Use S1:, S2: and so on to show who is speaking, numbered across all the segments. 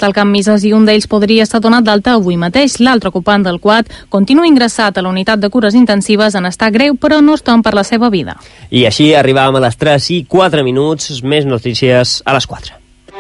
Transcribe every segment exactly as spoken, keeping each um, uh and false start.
S1: del Camp Mises i un d'ells podria estar donat d'alta avui mateix. L'altre ocupant del quad continua ingressat a la unitat de cures intensives en estat greu, però no es tem per la seva vida.
S2: I així arribàvem a les tres i quatre minuts, més notícies a les quatre.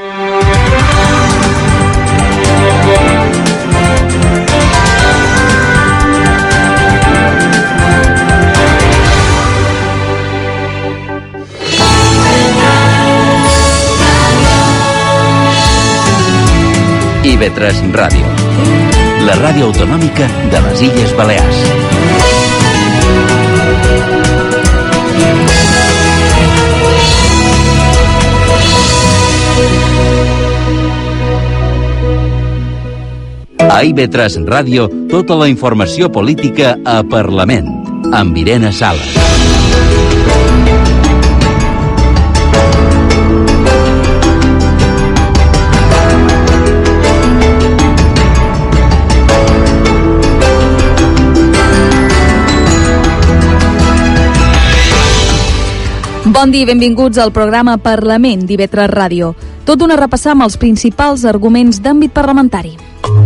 S3: I B tres Ràdio, la ràdio autonòmica de les Illes Balears. A I B tres Ràdio, tota la informació política a Parlament, amb Irene Sales.
S4: Bon dia i benvinguts al programa Parlament d'I B tres Ràdio. Tot d'una repassar amb els principals arguments d'àmbit parlamentari.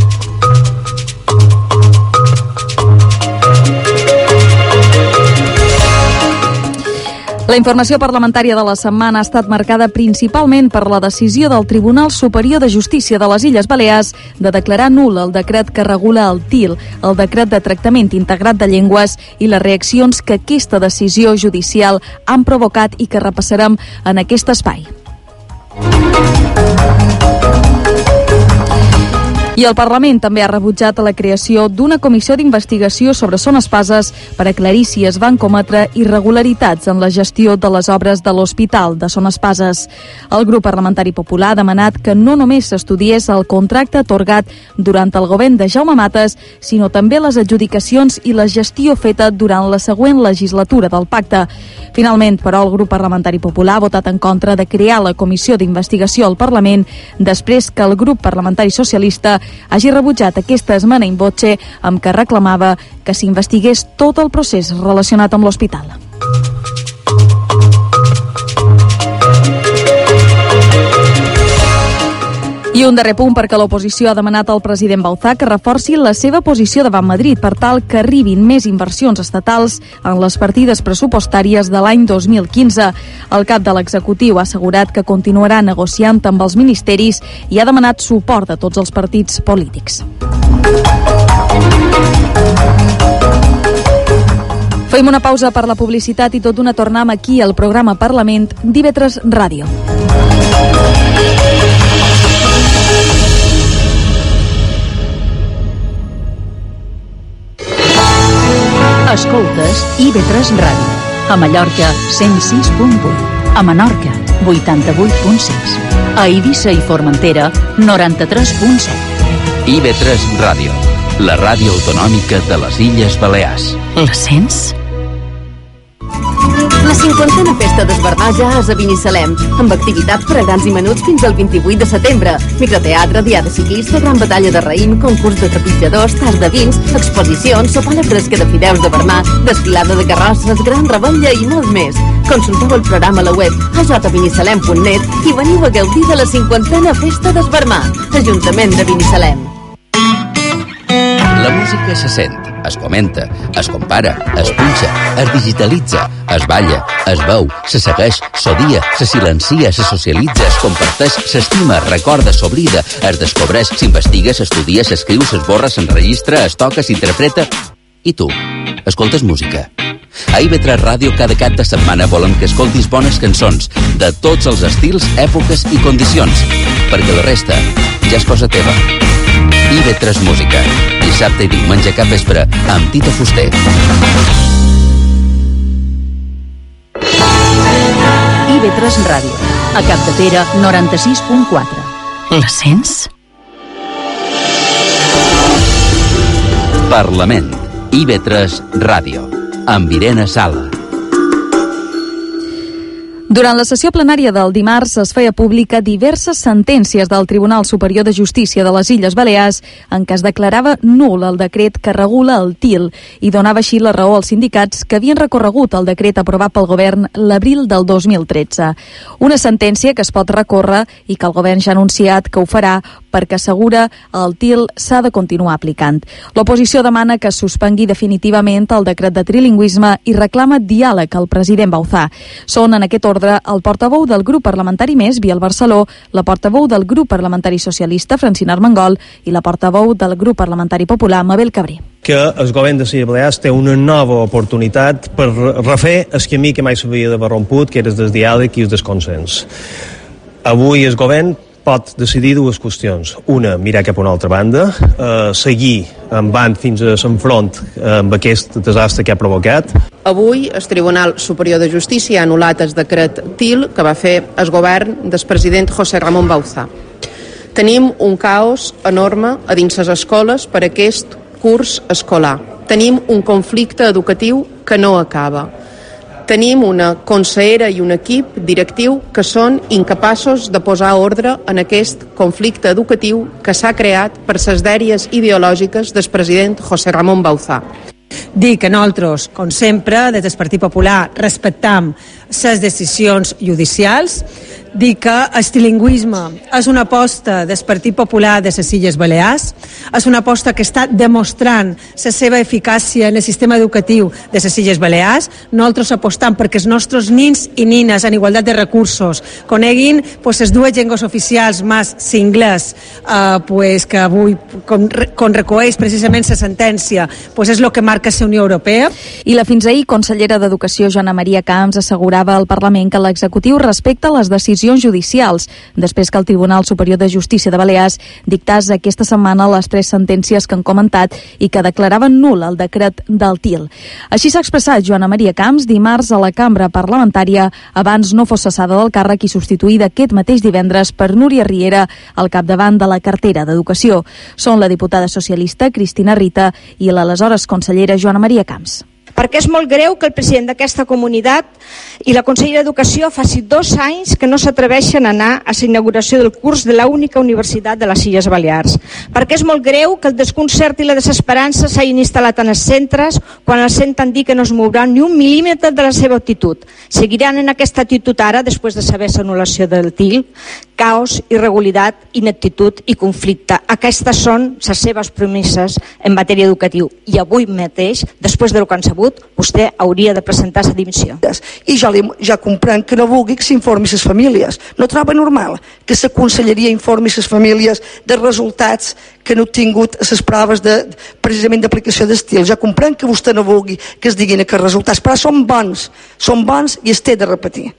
S4: La informació parlamentària de la setmana ha estat marcada principalment per la decisió del Tribunal Superior de Justícia de les Illes Balears de declarar nul el decret que regula el T I L, el decret de tractament integrat de llengües, i les reaccions que aquesta decisió judicial han provocat i que repassarem en aquest espai. I el Parlament també ha rebutjat la creació d'una comissió d'investigació sobre Son Espases per aclarir si es van cometre irregularitats en la gestió de les obres de l'Hospital de Son Espases. El grup parlamentari popular ha demanat que no només s'estudiés el contracte atorgat durant el govern de Jaume Matas, sinó també les adjudicacions i la gestió feta durant la següent legislatura del pacte. Finalment, però, el grup parlamentari popular ha votat en contra de crear la comissió d'investigació al Parlament després que el grup parlamentari socialista hagi rebutjat aquesta esmena in voce amb què reclamava que s'investigués tot el procés relacionat amb l'hospital. I un darrer punt perquè l'oposició ha demanat al president Bauzá que reforci la seva posició davant Madrid per tal que arribin més inversions estatals en les partides pressupostàries de l'any dos mil quinze. El cap de l'executiu ha assegurat que continuarà negociant amb els ministeris i ha demanat suport de tots els partits polítics. Fem una pausa per la publicitat i tot d'una tornem aquí al programa Parlament d'I B tres Ràdio.
S5: Escoltes I B tres Ràdio. A Mallorca, cent sis punt vuit. A Menorca, vuitanta-vuit punt sis. A Eivissa i Formentera, noranta-tres punt set.
S3: I B tres Ràdio, la ràdio autonòmica de les Illes Balears.
S5: La sents?
S6: La cinquantena Festa d'Esbernar ja és a Binissalem, amb activitats per a grans i menuts fins al vint-i-vuit de setembre. Microteatre, diada ciclista, gran batalla de raïm, concurs de trepitjadors, tas de vins, exposicions, sopar a la fresca de fideus de Bernar, desfilada de carrosses, gran rebella i molt més. Consulteu el programa a la web a j binissalem punt net i veniu a gaudir de la cinquantena Festa d'Esbernar. Ajuntament de Binissalem.
S3: La música se sent, es comenta, es compara, es punxa, es digitalitza, es balla, es veu, se segueix, s'odia, se silencia, se socialitza, es comparteix, s'estima, es recorda, s'oblida, es descobreix, s'investiga, s'estudia, s'escriu, s'esborra, s'enregistra, es toca, s'interpreta. I tu, escoltes música? A I B tres Ràdio cada cap de setmana volem que escoltis bones cançons de tots els estils, èpoques i condicions, perquè la resta ja és cosa teva. I B tres Música, dissabte i diumenge cap vespre, amb Tita Fuster.
S5: I B tres Ràdio, a Capdepera, noranta-sis punt quatre. La sents?
S3: Parlament, I B tres Ràdio, amb Irene Sala.
S4: Durant la sessió plenària del dimarts es feia pública diverses sentències del Tribunal Superior de Justícia de les Illes Balears en què es declarava nul el decret que regula el T I L i donava així la raó als sindicats que havien recorregut el decret aprovat pel govern l'abril del dos mil tretze. Una sentència que es pot recórrer i que el govern ja ha anunciat que ho farà, perquè assegura el T I L s'ha de continuar aplicant. L'oposició demana que es suspengui definitivament el decret de trilingüisme i reclama diàleg al president Bauzá. Són en aquest ordre el portaveu del grup parlamentari Més, Biel Barceló, la portaveu del grup parlamentari socialista, Francina Armengol, i la portaveu del grup parlamentari popular, Mabel Cabré.
S7: Que el govern de les Balears té una nova oportunitat per refer el camí que mai s'havia d'haver romput, que era el del diàleg i el del consens. Avui el govern pot decidir dues qüestions. Una, mirar cap a una altra banda, eh, seguir en band fins a l'enfront amb aquest desastre que ha provocat.
S8: Avui el Tribunal Superior de Justícia ha anul·lat el decret T I L que va fer el govern del president José Ramón Bauzá. Tenim un caos enorme a dins les escoles per aquest curs escolar. Tenim un conflicte educatiu que no acaba. Tenim una consellera i un equip directiu que són incapaços de posar ordre en aquest conflicte educatiu que s'ha creat per les dèries ideològiques del president José Ramón Bauzá.
S9: Dir que nosaltres, com sempre, des del Partit Popular, respectam les decisions judicials, dir que el trilingüisme és una aposta del Partit Popular de les Illes Balears, és una aposta que està demostrant la seva eficàcia en el sistema educatiu de les Illes Balears. Nosaltres apostam perquè els nostres nins i nines en igualtat de recursos coneguin pues, les dues llengües oficials més l'inglès, eh, pues, que avui, com, com recoeix precisament la sentència, pues, és el que marca la Unió Europea.
S4: I la fins ahir consellera d'Educació, Joana Maria Camps, assegurava al Parlament que l'executiu respecta les decisions judicials, després que el Tribunal Superior de Justícia de Balears dictàs aquesta setmana les tres sentències que han comentat i que declaraven nul el decret del T I L. Així s'ha expressat Joana Maria Camps dimarts a la cambra parlamentària, abans no fos cessada del càrrec i substituïda aquest mateix divendres per Núria Riera al capdavant de la cartera d'Educació. Són la diputada socialista Cristina Rita i l'aleshores consellera Joana Maria Camps.
S10: Perquè és molt greu que el president d'aquesta comunitat i la consellera d'Educació faci dos anys que no s'atreveixen a anar a la inauguració del curs de l'única universitat de les Illes Balears. Perquè és molt greu que el desconcert i la desesperança s'hagin instal·lat en els centres quan els senten dir que no es mouran ni un mil·límetre de la seva actitud. Seguiran en aquesta actitud ara, després de saber l'anul·lació del T I L, caos, irregularitat, ineptitud i conflicte. Aquestes són les seves premisses en matèria educativa. I avui mateix, després del que han sabut, vostè hauria de presentar la dimissió.
S11: I ja, li, ja comprenc que no vulgui que s'informi les famílies. No troba normal que la conselleria informi les famílies dels resultats que han obtingut a les proves de, precisament d'aplicació d'estil. Ja comprenc que vostè no vulgui que es diguin aquests resultats, però són bons, són bons i es té de repetir.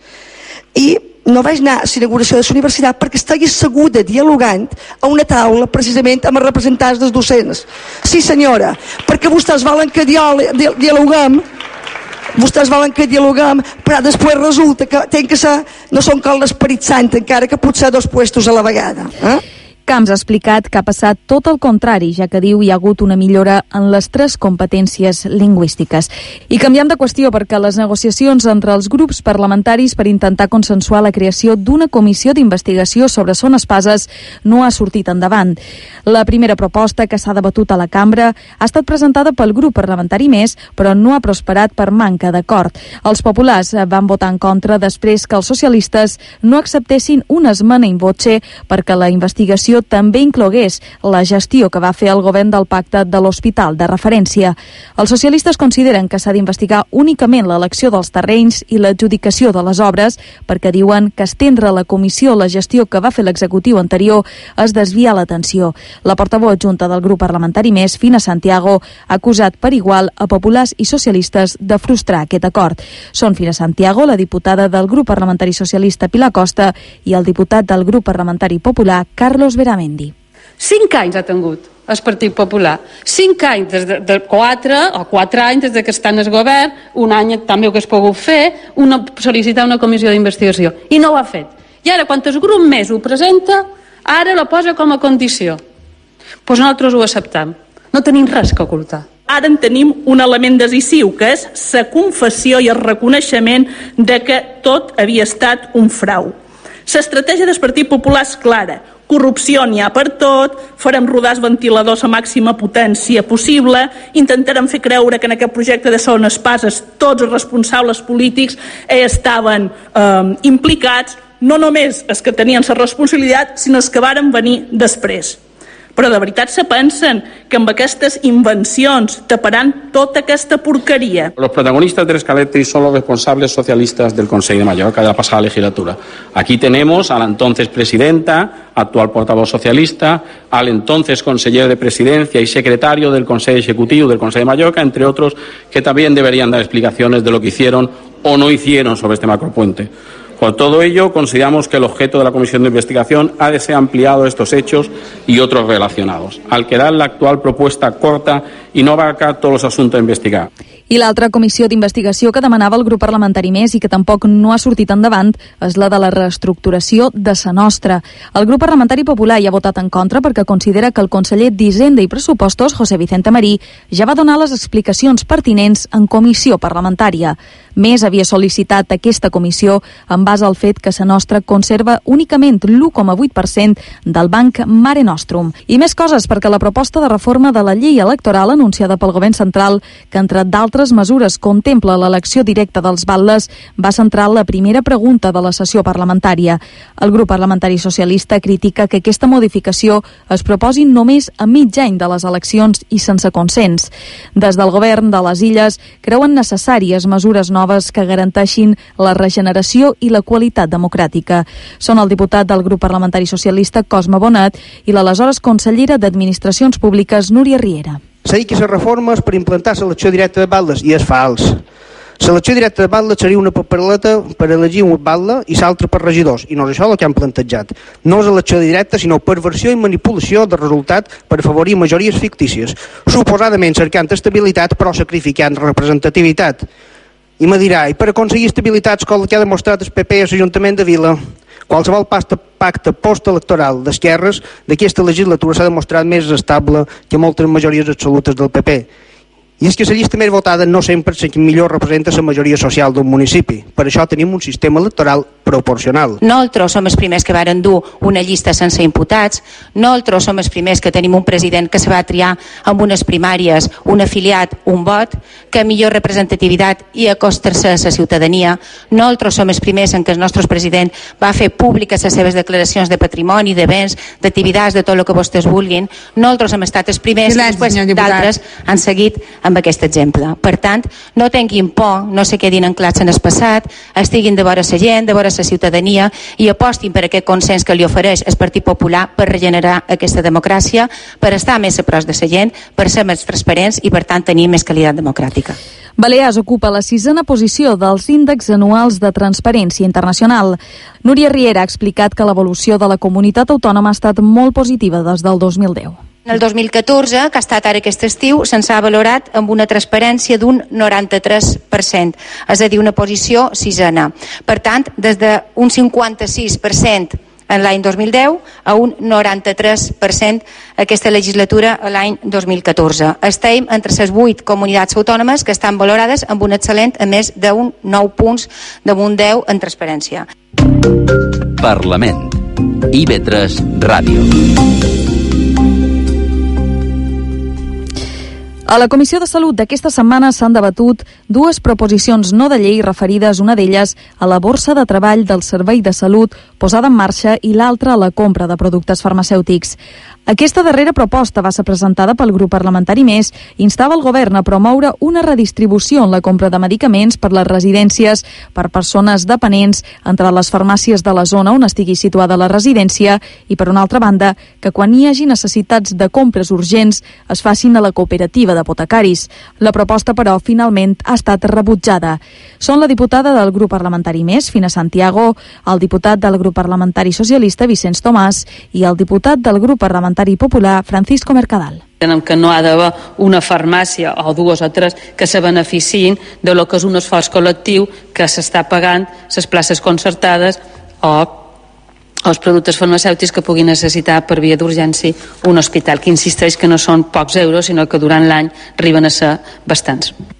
S11: I no vaig anar a la inauguració de la universitat perquè estigui asseguda dialogant a una taula precisament amb els representants dels docents. Sí senyora, perquè vostès volen que dialoguem, vostès volen que dialoguem, però després resulta que, que ser, no són com l'Esperit Sant, encara que potser dos puestos a la vegada. Eh?
S4: Camps ha explicat que ha passat tot el contrari, ja que diu hi ha hagut una millora en les tres competències lingüístiques. I canviant de qüestió, perquè les negociacions entre els grups parlamentaris per intentar consensuar la creació d'una comissió d'investigació sobre Son Espases no ha sortit endavant. La primera proposta que s'ha debatut a la cambra ha estat presentada pel grup parlamentari Més, però no ha prosperat per manca d'acord. Els populars van votar en contra després que els socialistes no acceptessin una esmena in voce perquè la investigació també inclogués la gestió que va fer el govern del pacte de l'hospital de referència. Els socialistes consideren que s'ha d'investigar únicament l'elecció dels terrenys i l'adjudicació de les obres, perquè diuen que estendre a la comissió la gestió que va fer l'executiu anterior es desvia l'atenció. La portaveu adjunta del grup parlamentari Més, Fina Santiago, ha acusat per igual a populars i socialistes de frustrar aquest acord. Són Fina Santiago, la diputada del grup parlamentari socialista Pilar Costa i el diputat del grup parlamentari popular Carlos Beramendi.
S12: Cinc anys ha tingut el Partit Popular. Cinc anys, des de, de quatre o quatre anys des de que estan al govern, un any també ho que es pogut fer, una, sol·licitar una comissió d'investigació. I no ho ha fet. I ara, quan el grup Més ho presenta, ara la posa com a condició. Doncs pues nosaltres ho acceptam. No tenim res que ocultar.
S13: Ara en tenim un element decisiu, que és la confessió i el reconeixement de que tot havia estat un frau. L'estratègia del Partit Popular és clara. Corrupció n'hi ha per tot, farem rodar els ventiladors a màxima potència possible, intentarem fer creure que en aquest projecte de Son Espases tots els responsables polítics estaven eh, implicats, no només els que tenien la responsabilitat, sinó els que varen venir després. Però de veritat se pensen que amb aquestes invencions taparan tota aquesta porqueria?
S14: Los protagonistas del Escaleti son los responsables socialistas del Consejo de Mallorca de la pasada legislatura. Aquí tenemos a la entonces presidenta, actual portavoz socialista, al entonces consejero de presidencia y secretario del Consejo Ejecutivo del Consejo de Mallorca, entre otros, que también deberían dar explicaciones de lo que hicieron o no hicieron sobre este macropuente. Por todo ello, consideramos que el objeto de la Comisión de Investigación ha de ser ampliado a estos hechos y otros relacionados, al quedar la actual propuesta corta y no abarcar todos los asuntos a investigar.
S4: I l'altra comissió d'investigació que demanava el grup parlamentari Més i que tampoc no ha sortit endavant és la de la reestructuració de Sa Nostra. El grup parlamentari popular hi ha votat en contra perquè considera que el conseller d'Hisenda i Pressupostos, José Vicente Marí, ja va donar les explicacions pertinents en comissió parlamentària. Més havia sol·licitat aquesta comissió en base al fet que Sa Nostra conserva únicament l'u coma vuit per cent del banc Mare Nostrum. I més coses perquè la proposta de reforma de la llei electoral anunciada pel govern central, que entre d'altres mesures contempla l'elecció directa dels batlles, va centrar la primera pregunta de la sessió parlamentària. El grup parlamentari socialista critica que aquesta modificació es proposi només a mig any de les eleccions i sense consens. Des del govern de les Illes creuen necessàries mesures noves que garanteixin la regeneració i la qualitat democràtica. Són el diputat del grup parlamentari socialista Cosme Bonet i l'aleshores consellera d'Administracions Públiques Núria Riera.
S15: S'ha dit que la reforma és per implantar l'elecció directa de batlles i és fals. L'elecció directa de batlles seria una papereta per elegir un batlle i l'altra per regidors, i no és això el que han plantejat. No és elecció directa, sinó perversió i manipulació de resultat per afavorir majories fictícies, suposadament cercant estabilitat però sacrificant representativitat. I me dirà, i per aconseguir estabilitats com el que ha demostrat el P P a l'Ajuntament de Vila? Qualsevol pacte postelectoral d'esquerres d'aquesta legislatura s'ha demostrat més estable que moltes majories absolutes del P P. I és que la llista més votada no sempre és que millor representa la majoria social d'un municipi. Per això tenim un sistema electoral proporcional.
S16: Nosaltres som els primers que varen dur una llista sense imputats, nosaltres som els primers que tenim un president que se va triar amb unes primàries, un afiliat, un vot, que millor representativitat i acostar-se a la ciutadania. Nosaltres som els primers en què el nostre president va fer públiques les seves declaracions de patrimoni, de béns, d'activitats, de tot el que vostès vulguin. Nosaltres hem estat els primers i després d'altres han seguit amb aquest exemple. Per tant, no tinguin por, no se quedin anclats en el passat, estiguin de vora la gent, de vora la ciutadania i apostin per aquest consens que li ofereix el Partit Popular per regenerar aquesta democràcia, per estar més a prop de la gent, per ser més transparents i per tant tenir més qualitat democràtica.
S4: Balears ocupa la sisena posició dels índexs anuals de transparència internacional. Núria Riera ha explicat que l'evolució de la comunitat autònoma ha estat molt positiva des del dos mil deu.
S16: En el dos mil catorze, que ha estat ara aquest estiu, se'ns ha valorat amb una transparència d'un noranta-tres per cent, és a dir, una posició sisena. Per tant, des d'un cinquanta-sis per cent en l'any dos mil deu a un noranta-tres per cent aquesta legislatura a l'any dos mil catorze. Estem entre les vuit comunitats autònomes que estan valorades amb un excel·lent a més d'un nou punts damunt deu en transparència.
S3: Parlament. I V tres Ràdio.
S4: A la Comissió de Salut d'aquesta setmana s'han debatut dues proposicions no de llei referides, una d'elles a la borsa de treball del Servei de Salut posada en marxa i l'altra a la compra de productes farmacèutics. Aquesta darrera proposta va ser presentada pel grup parlamentari Més i instava el govern a promoure una redistribució en la compra de medicaments per les residències per persones dependents entre les farmàcies de la zona on estigui situada la residència i, per una altra banda, que quan hi hagi necessitats de compres urgents es facin a la cooperativa d'apotecaris. La proposta, però, finalment ha estat rebutjada. Són la diputada del grup parlamentari Més, Fina Santiago, el diputat del grup parlamentari socialista, Vicenç Tomàs, i el diputat del grup parlamentari Popular, Francisco Mercadal.
S12: Entenem que no ha d'haver una farmàcia o dues o tres que se beneficiïn de lo que és un esforç col·lectiu que s'està pagant les places concertades o els productes farmacèutics que puguin necessitar per via d'urgència un hospital, que insisteix que no són pocs euros, sinó que durant l'any arriben a ser bastants.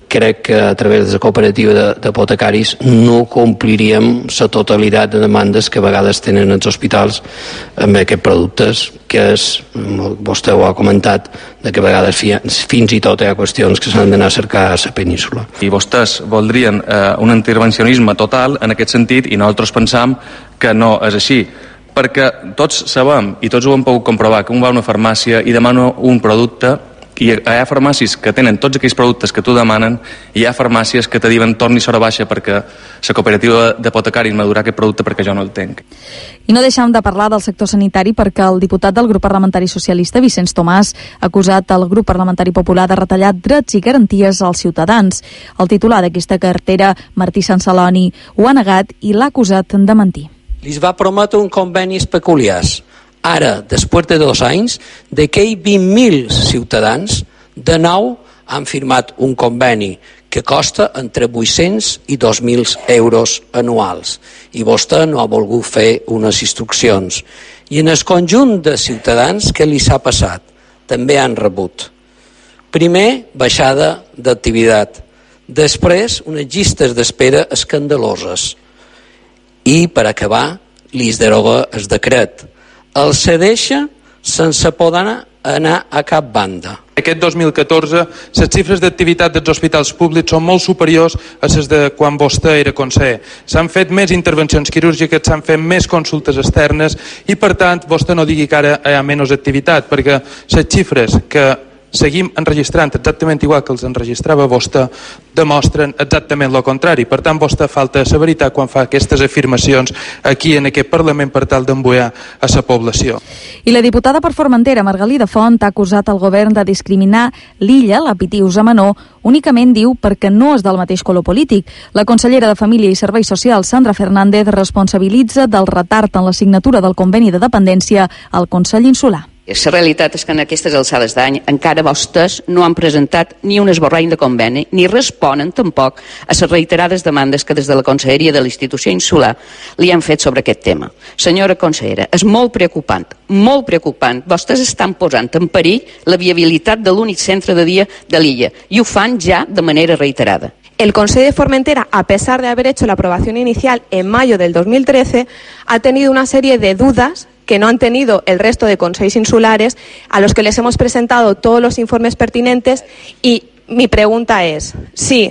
S17: crec que a través de la cooperativa d'apotecaris no compliríem la totalitat de demandes que a vegades tenen els hospitals amb aquests productes, que és, vostè ho ha comentat, de que a vegades fins i tot hi ha qüestions que s'han d'anar a cercar a la península.
S18: I vostès voldrien eh, un intervencionisme total en aquest sentit, i nosaltres pensam que no és així, perquè tots sabem i tots ho hem pogut comprovar que un va a una farmàcia i demana un producte i hi ha farmàcies que tenen tots aquells productes que tu demanen i hi ha farmàcies que te diuen torni s'hora baixa perquè la cooperativa d'apotecaris m'ha durat aquest producte perquè jo no el tenc.
S4: I no deixem de parlar del sector sanitari perquè el diputat del grup parlamentari socialista, Vicenç Tomàs, ha acusat el grup parlamentari popular de retallar drets i garanties als ciutadans. El titular d'aquesta cartera, Martí Sansaloni, ho ha negat i l'ha acusat de mentir.
S19: Li va prometre un convenis peculiars. Ara, després de dos anys, d'aquells vint mil ciutadans, de nou han firmat un conveni que costa entre vuit-cents i dos mil euros anuals. I vostè no ha volgut fer unes instruccions. I en el conjunt de ciutadans, què li s'ha passat? També han rebut. Primer, baixada d'activitat. Després, unes llistes d'espera escandaloses. I, per acabar, li es deroga el decret. El cedeixa sense poder anar a cap banda.
S20: Aquest dos mil catorze, les xifres d'activitat dels hospitals públics són molt superiors a les de quan vostè era conseller. S'han fet més intervencions quirúrgiques, s'han fet més consultes externes i, per tant, vostè no digui que ara hi ha menys activitat, perquè les xifres que seguim enregistrant exactament igual que els enregistrava vostè, demostren exactament el contrari. Per tant, vostè falta la veritat quan fa aquestes afirmacions aquí en aquest Parlament per tal d'embullar a la població.
S4: I la diputada per Formentera, Margalida Font, ha acusat el govern de discriminar l'illa, la Pitius a Manó, únicament diu perquè no és del mateix color polític. La consellera de Família i Serveis Socials, Sandra Fernández, responsabilitza del retard en la signatura del conveni de dependència al Consell Insular.
S21: La realitat és que en aquestes alçades d'any encara vostès no han presentat ni un esborrany de conveni ni responen tampoc a les reiterades demandes que des de la Conselleria de la institució insular li han fet sobre aquest tema. Senyora consellera, és molt preocupant, molt preocupant. Vostès estan posant en perill la viabilitat de l'únic centre de dia de l'illa i ho fan ja de manera reiterada.
S22: El Consejo de Formentera, a pesar de haber hecho la aprobación inicial en mayo del dos mil trece, ha tenido una serie de dudas que no han tenido el resto de consejos insulares, a los que les hemos presentado todos los informes pertinentes, y mi pregunta es, si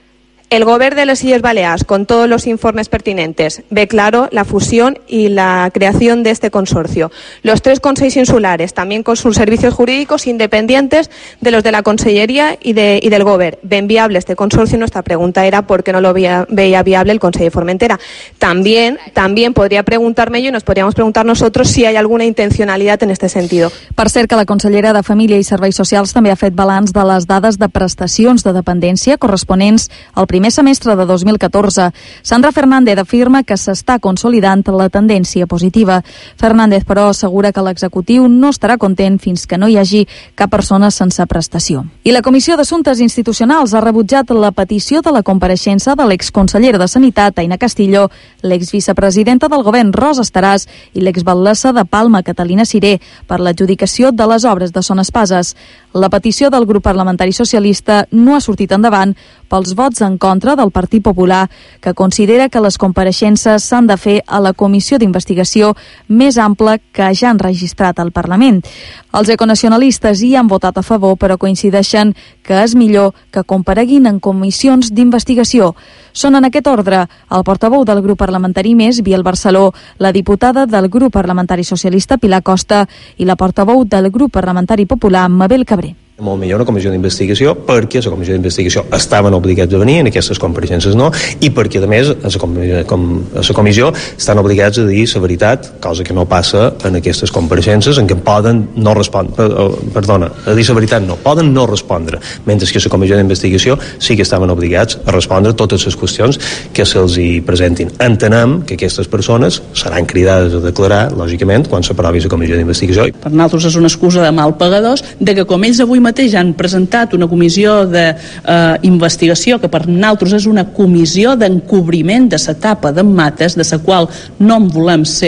S22: el Gobierno de las Illes Balears, con todos los informes pertinentes, ve claro la fusión y la creación de este consorcio, los tres consejos insulares, también con sus servicios jurídicos independientes de los de la Consellería y, de, y del Gobierno, ven viable este consorcio. Nuestra pregunta era por qué no lo veía, veía viable el Consejo de Formentera. También, también podría preguntarme yo y nos podríamos preguntar nosotros si hay alguna intencionalidad en este sentido.
S4: Per cert que la consellera de Família i Serveis Socials també ha fet balanç de les dades de prestacions de dependència corresponents al primer semestre de dos mil catorze. Sandra Fernández afirma que s'està consolidant la tendència positiva. Fernández, però, assegura que l'executiu no estarà content fins que no hi hagi cap persona sense prestació. I la Comissió d'Assumptes Institucionals ha rebutjat la petició de la compareixença de l'exconsellera de Sanitat, Aina Castillo, l'exvicepresidenta del govern, Rosa Estaràs, i l'exbatllessa de Palma, Catalina Ciré, per l'adjudicació de les obres de Son Espases. La petició del grup parlamentari socialista no ha sortit endavant pels vots en contra del Partit Popular, que considera que les compareixences s'han de fer a la comissió d'investigació més ampla que ja han registrat al Parlament. Els econacionalistes hi han votat a favor, però coincideixen que és millor que compareguin en comissions d'investigació. Són en aquest ordre el portaveu del grup parlamentari Més, Biel Barceló, la diputada del grup parlamentari socialista Pilar Costa i la portaveu del grup parlamentari popular Mabel Cabré.
S7: Molt millor una comissió d'investigació perquè la comissió d'investigació estaven obligats a venir, en aquestes compareixences no, i perquè a més a la comissió, com, a la comissió estan obligats a dir la veritat, cosa que no passa en aquestes compareixences en què poden no respondre, perdona, a dir la veritat no, poden no respondre, mentre que a la comissió d'investigació sí que estaven obligats a respondre totes les qüestions que se'ls hi presentin. Entenem que aquestes persones seran cridades a declarar, lògicament, quan s'aprovi la comissió d'investigació.
S13: Per nosaltres és una excusa de mal pagadors, de que com ells avui mateix han presentat una comissió d'investigació, que per nosaltres és una comissió d'encobriment de la tapa d'en Mates, de la qual no en volem ser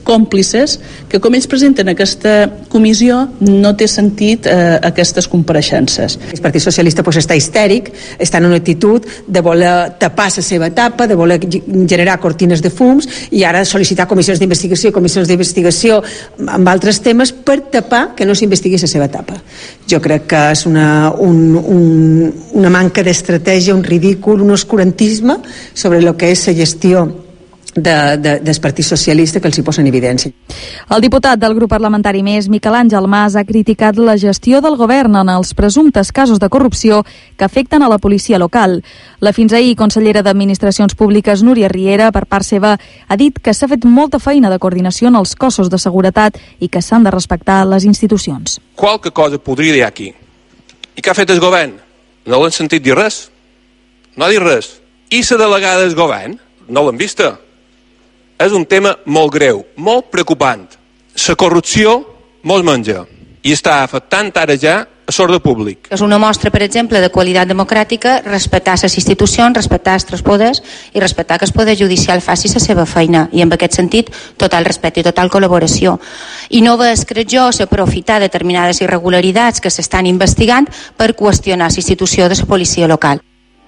S13: còmplices que, com ells presenten aquesta comissió, no té sentit eh, aquestes compareixences.
S1: El Partit Socialista pues, està histèric, està en una actitud de voler tapar la seva etapa, de voler generar cortines de fums i ara sol·licitar comissions d'investigació, comissions d'investigació amb altres temes per tapar que no s'investigui la seva etapa. Jo crec que és una, un, un, una manca d'estratègia, un ridícul, un oscurantisme sobre el que és la gestió De, de, del Partit Socialista que els hi posa en evidència.
S4: El diputat del grup parlamentari Més, Miquel Àngel Mas, ha criticat la gestió del govern en els presumptes casos de corrupció que afecten a la policia local. La fins ahir consellera d'Administracions Públiques, Núria Riera, per part seva, ha dit que s'ha fet molta feina de coordinació en els cossos de seguretat i que s'han de respectar les institucions.
S2: Qualque cosa podria dir aquí. I què ha fet el govern? No l'han sentit dir res. No ha dit res. I la delegada del govern? No l'han vista. És un tema molt greu, molt preocupant. La corrupció mos menja i està afectant ara ja a l'ordre públic.
S16: És una mostra, per exemple, de qualitat democràtica, respectar les institucions, respectar els tres poders i respectar que el poder judicial faci la seva feina. I en aquest sentit, total respecte i total col·laboració. I no ves, crec jo, s'aprofitar determinades irregularitats que s'estan investigant per qüestionar la institució de la policia local.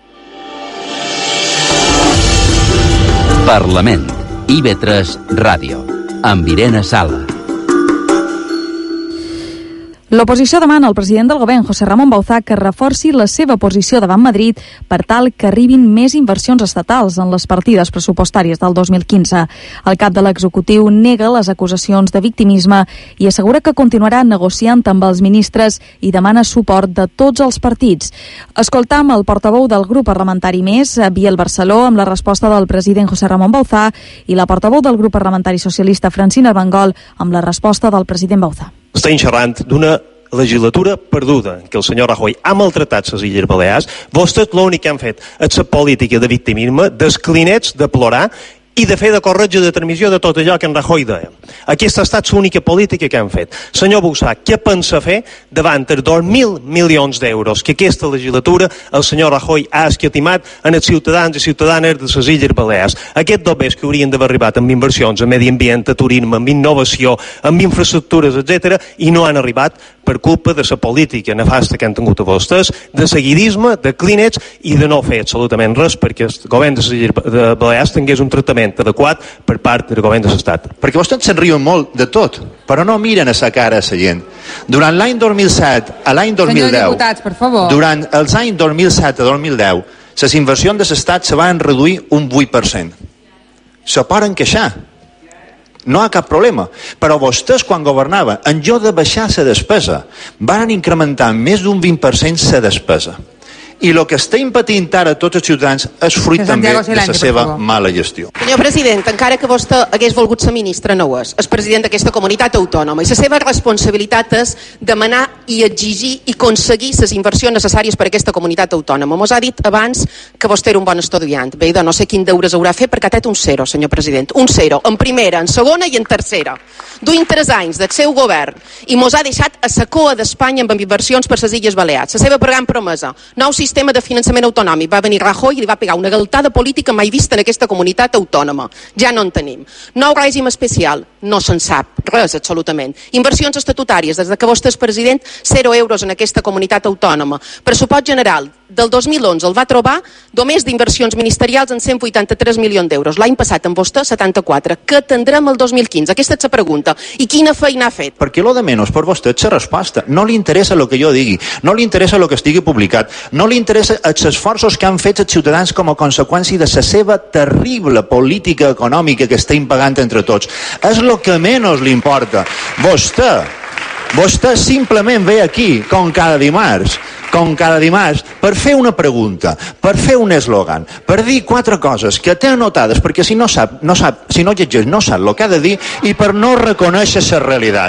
S3: Parlament. I ve tres Ràdio, amb Irene Sala.
S4: L'oposició demana al president del govern, José Ramón Bauzá, que reforci la seva posició davant Madrid per tal que arribin més inversions estatals en les partides pressupostàries del dos mil quinze. El cap de l'executiu nega les acusacions de victimisme i assegura que continuarà negociant amb els ministres i demana suport de tots els partits. Escoltam el portaveu del grup parlamentari Més, Biel Barceló, amb la resposta del president José Ramón Bauzá, i la portaveu del grup parlamentari socialista, Francina Armengol, amb la resposta del president Bauzá.
S7: Estem xerrant d'una legislatura perduda, que el senyor Rajoy ha maltratat les Illes Balears. Vostès l'únic que han fet és la política de victimisme, dels clinets, de plorar i de fer de corretge de transmissió de tot allò que en Rajoy deia. Aquesta ha estat l'única política que han fet. Senyor Bauzá, què pensa fer davant els dos mil milions d'euros que aquesta legislatura el senyor Rajoy ha escatimat en els ciutadans i ciutadanes de les Illes Balears? Aquests doblers que haurien d'haver arribat amb inversions en medi ambient, a turisme, amb innovació, amb infraestructures, etcètera, i no han arribat per culpa de la política nefasta que han tingut a vostès, de seguidisme, de clínets i de no fer absolutament res perquè el govern de les Illes Balears tingués un tractament adequat per part del govern de l'Estat.
S23: Perquè vostès se'n riuen molt de tot, però no miren a la cara a la gent. Durant l'any dos mil set a l'any dos mil deu,
S24: per favor.
S23: Durant els anys dos mil set a dos mil deu, les inversions de l'Estat se van reduir un vuit per cent. Se poden queixar. No hi ha cap problema. Però vostès, quan governaven, en lloc de baixar la despesa, van incrementar més d'un vint per cent la despesa. I el que està impetint ara tots els ciutadans és fruit també de la seva mala gestió.
S8: Senyor president, encara que vostè hagués volgut ser ministre, no ho és. És president d'aquesta comunitat autònoma i la seva responsabilitat és demanar i exigir i aconseguir les inversions necessàries per a aquesta comunitat autònoma. Mos ha dit abans que vostè era un bon estudiant. Bé, de no sé quin deures haurà fet perquè ha fet un zero, senyor president. Un zero, en primera, en segona i en tercera. Duint tres anys del seu govern i mos ha deixat a la coa d'Espanya amb inversions per les Illes Balears. La seva gran promesa, nou sistema de finançament autonòmic. Va venir Rajoy i li va pegar una galtada política mai vista en aquesta comunitat autònoma. Ja no en tenim. Nou règim especial, no se'n sap res absolutament. Inversions estatutàries, des que vostè és president, zero euros en aquesta comunitat autònoma. Pressupost general del dos mil onze el va trobar només d'inversions ministerials en cent vuitanta-tres milions d'euros. L'any passat amb vostè setanta-quatre. Què tindrem el dos mil quinze? Aquesta és la pregunta. I quina feina ha fet?
S23: Perquè lo de menys per vostè és la resposta. No li interessa el que jo digui, no li interessa el que estigui publicat, no li interessa els esforços que han fet els ciutadans com a conseqüència de la seva terrible política econòmica que estem pagant entre tots. És el que menys li importa. Vostè, vostè simplement ve aquí, com cada dimarts, com cada dimarts, per fer una pregunta, per fer un eslògan, per dir quatre coses que té anotades, perquè si no sap, no sap, si no llegeix, no sap el que ha de dir, i per no reconèixer la realitat.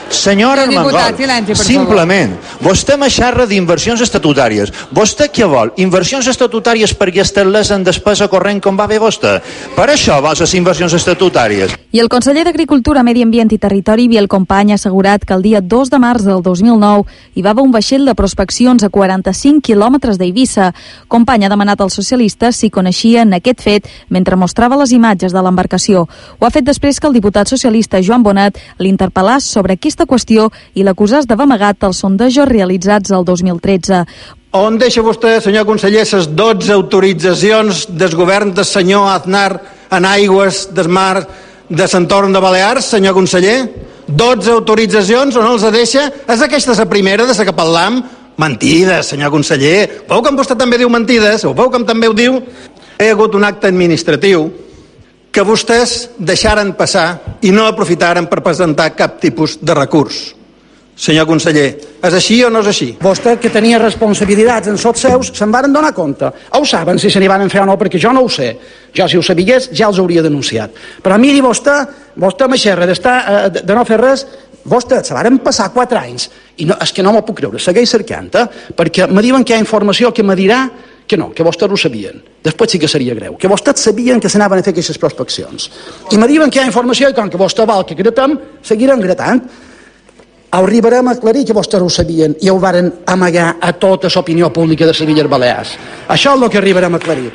S23: Senyor Armengol, simplement, vostè me xerra d'inversions estatutàries. Vostè què vol? Inversions estatutàries per gastar-les en despesa corrent com va bé vostè? Per això vol les inversions estatutàries.
S4: I el conseller d'Agricultura, Medi Ambient i Territori, Biel Company, ha assegurat que el dia dos de març del dos mil nou hi va haver un vaixell de prospeccions a quaranta-cinc quilòmetres d'Eivissa. Company ha demanat als socialistes si coneixien aquest fet mentre mostrava les imatges de l'embarcació. Ho ha fet després que el diputat socialista Joan Bonet l'interpel·làs sobre aquesta qüestió i l'acusàs d'haver amagat els sondejos realitzats el dos mil tretze.
S5: On deixa vostè, senyor conseller, les dotze autoritzacions del govern del senyor Aznar en aigües del mar de l'entorn de Balears, senyor conseller? dotze autoritzacions, on els deixa? És aquesta la primera de la que parlam? Mentides, senyor conseller. Veu que vostè també diu mentides? O veu que també ho diu? Hi ha hagut un acte administratiu que vostès deixaren passar i no aprofitaren per presentar cap tipus de recurs. Senyor conseller, és així o no és així?
S6: Vostè, que tenia responsabilitats en sots seus, se'n varen donar compte. Ho saben si se n'hi van fer o no, perquè jo no ho sé. Jo, si ho sabigués, ja els hauria denunciat. Però miri vostè, vostè me xerra d'estar, de, de no fer res, vostè, se varen passar quatre anys, i no, és que no m'ho puc creure, segueix cercant, eh? Perquè me diuen que hi ha informació que me dirà que no, que vostès ho sabien. Després sí que seria greu. Que vostès sabien que s'anaven a fer aquestes prospeccions. I me diuen que hi ha informació i com que vostè vol que gratem, seguiran gratant. Arribarem a aclarir que vostès ho sabien i ho varen amagar a tota l'opinió pública de les Illes Balears. Això és el que arribarem a aclarir.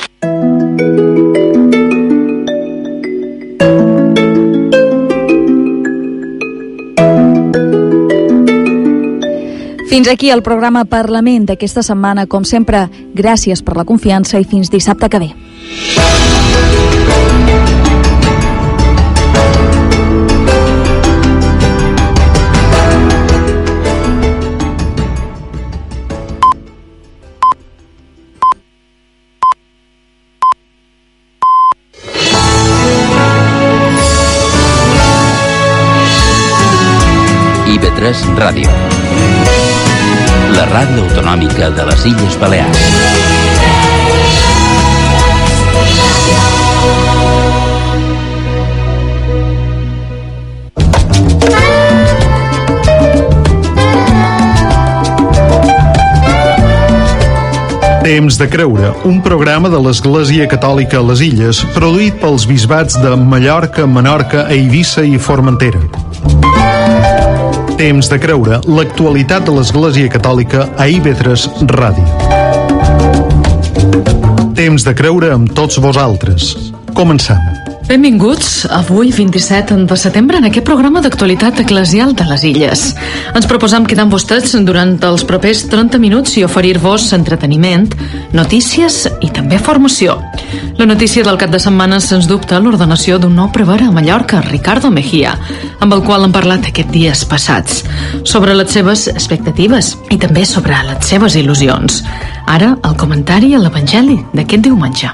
S4: Fins aquí el programa Parlament d'aquesta setmana. Com sempre, gràcies per la confiança i fins dissabte que ve.
S3: I B tres Ràdio, la ràdio autonòmica de les Illes Balears.
S9: Temps de creure, un programa de l'Església Catòlica a les Illes, produït pels bisbats de Mallorca, Menorca, Eivissa i Formentera. Temps de creure, l'actualitat de l'Església Catòlica a I B tres Ràdio. Temps de creure amb tots vosaltres. Comencem.
S24: Benvinguts avui, vint-i-set de setembre, en aquest programa d'actualitat eclesial de les Illes. Ens proposam quedar amb vostès durant els propers trenta minuts i oferir-vos entreteniment, notícies i també formació. La notícia del cap de setmana, sens dubte, l'ordenació d'un nou prevere a Mallorca, Ricardo Mejía, amb el qual hem parlat aquests dies passats, sobre les seves expectatives i també sobre les seves il·lusions. Ara, el comentari a l'Evangeli d'aquest diumenge.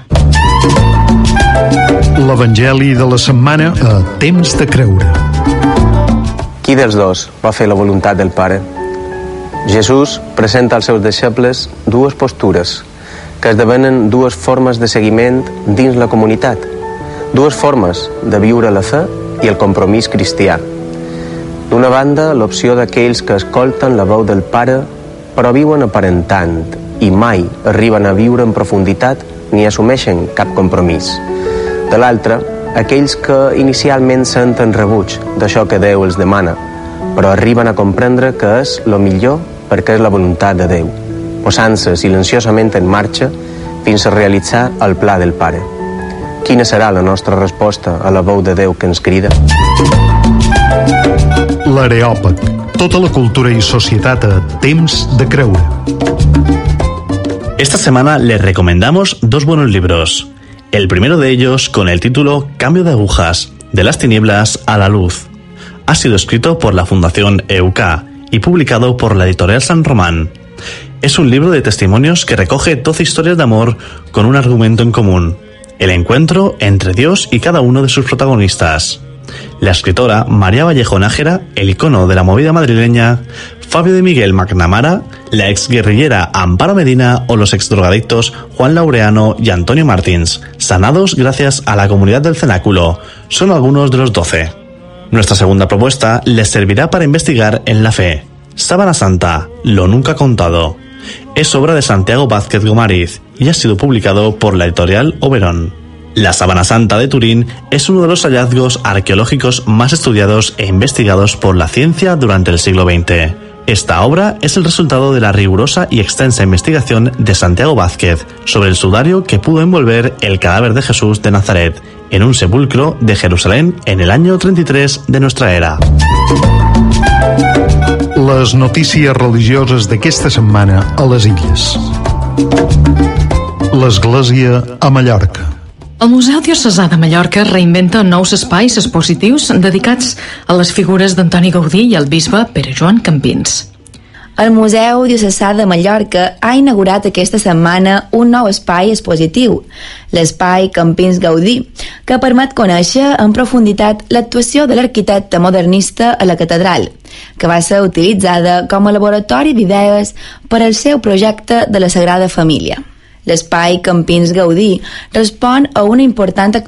S9: L'Evangeli de la setmana a Temps de creure.
S25: Qui dels dos va fer la voluntat del Pare? Jesús presenta als seus deixebles dues postures que esdevenen dues formes de seguiment dins la comunitat, dues formes de viure la fe i el compromís cristià. D'una banda, l'opció d'aquells que escolten la veu del Pare però viuen aparentant i mai arriben a viure en profunditat ni assumeixen cap compromís. De l'altra, aquells que inicialment senten rebuig d'això que Déu els demana, però arriben a comprendre que és lo millor perquè és la voluntat de Déu, posant-se silenciosament en marxa fins a realitzar el pla del Pare. Quina serà la nostra resposta a la veu de Déu que ens crida?
S9: L'Areòpag, tota la cultura i societat a Temps de creure.
S26: Esta semana les recomendamos dos buenos libros. El primero de ellos, con el título Cambio de agujas, de las tinieblas a la luz, ha sido escrito por la Fundación E U C A y publicado por la editorial San Román. Es un libro de testimonios que recoge doce historias de amor con un argumento en común: el encuentro entre Dios y cada uno de sus protagonistas. La escritora María Vallejo Nájera, el icono de la movida madrileña, Fabio de Miguel McNamara, la exguerrillera Amparo Medina o los exdrogadictos Juan Laureano y Antonio Martins, sanados gracias a la comunidad del cenáculo, son algunos de los doce. Nuestra segunda propuesta les servirá para investigar en la fe. Sábana Santa, lo nunca contado. Es obra de Santiago Vázquez Gomariz y ha sido publicado por la editorial Oberón. La Sábana Santa de Turín es uno de los hallazgos arqueológicos más estudiados e investigados por la ciencia durante el siglo veinte. Esta obra es el resultado de la rigurosa y extensa investigación de Santiago Vázquez sobre el sudario que pudo envolver el cadáver de Jesús de Nazaret en un sepulcro de Jerusalén en el año treinta y tres de nuestra era.
S9: Les notícies religioses d'aquesta setmana a les Illes. L'Església a Mallorca.
S24: El Museu Diocesà de Mallorca reinventa nous espais expositius dedicats a les figures d'Antoni Gaudí i el bisbe Pere Joan Campins.
S10: El Museu Diocesà de Mallorca ha inaugurat aquesta setmana un nou espai expositiu, l'espai Campins Gaudí, que permet conèixer en profunditat l'actuació de l'arquitecte modernista a la catedral, que va ser utilitzada com a laboratori d'idees per al seu projecte de la Sagrada Família. L'espai Campins Gaudí respon a una important